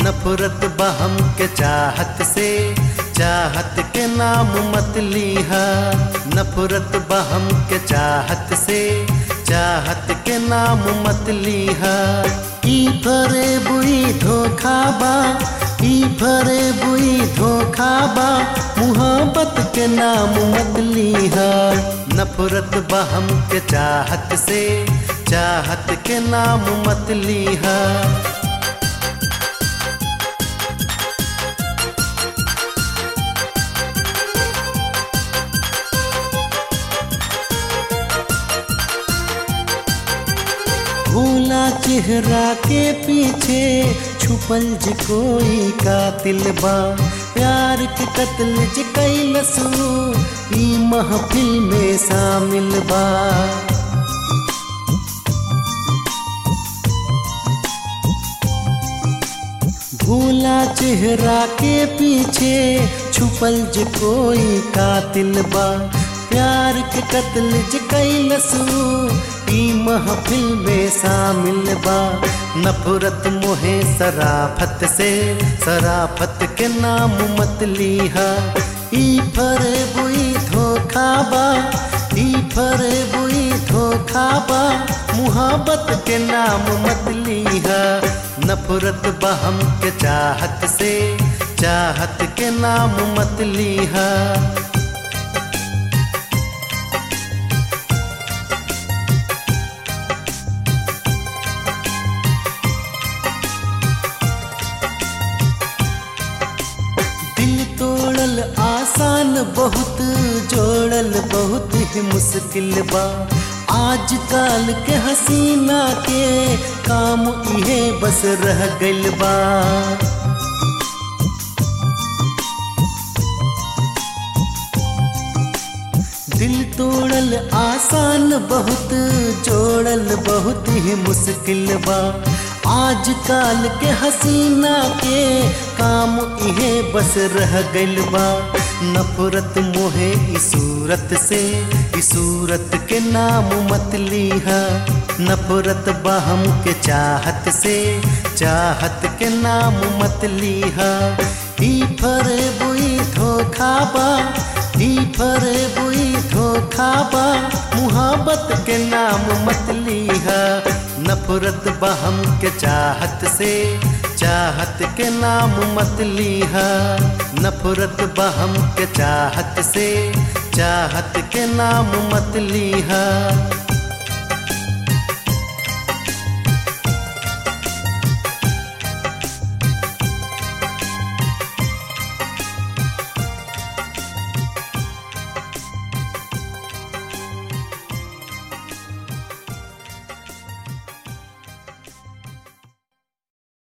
नफरत बहम के चाहत से, चाहत के नाम मत लीहा। नफरत बहम के चाहत से, चाहत के नाम मत लीहा। ई भरे बुई धोखाबा, ई भरे बुई धोखाबा, मुहब्बत के नाम मत लीहा। नफरत बहम के चाहत से, चाहत के नाम मत लीहा। भूला चेहरा के पीछे छुपल ज कोई कातिल बा। प्यार के कत्ल ज कैलसू ई महफिल में शामिल बा। भूला चेहरा के पीछे छुपल ज कोई कातिल बा। प्यार के कत्ल ज कैलसू ई महफिल में शामिल बा। नफरत मोहे सराफत से, सराफत के नाम मत लीहा। ई फरे बुई धोखाबा, ई फरे बुई धोखाबा, मुहब्बत के नाम मत लीहा। नफरत बहम के चाहत से, चाहत के नाम मत लीहा। दिल तोड़ल आसान बहुत, जोड़ल बहुत ही मुश्किल बा। आजकल के हसीना के काम इहे बस रह गइल बा। दिल तोड़ल आसान बहुत, जोड़ल बहुत ही मुश्किल बा। आजकल के हसीना के काम इहे बस रह गइल बा। नफरत मोहे ई सूरत से, ई सूरत के नाम मत लीहा। नफरत बहम के चाहत से, चाहत के नाम मत लीहा। ई फरे बुई धोखाबा, ई फरे बुई धोखाबा, मुहब्बत के नाम मत लीहा। नफरत बहम के चाहत से, चाहत के नाम मत लीहा। नफरत बहम के चाहत से, चाहत के नाम मत लीहा।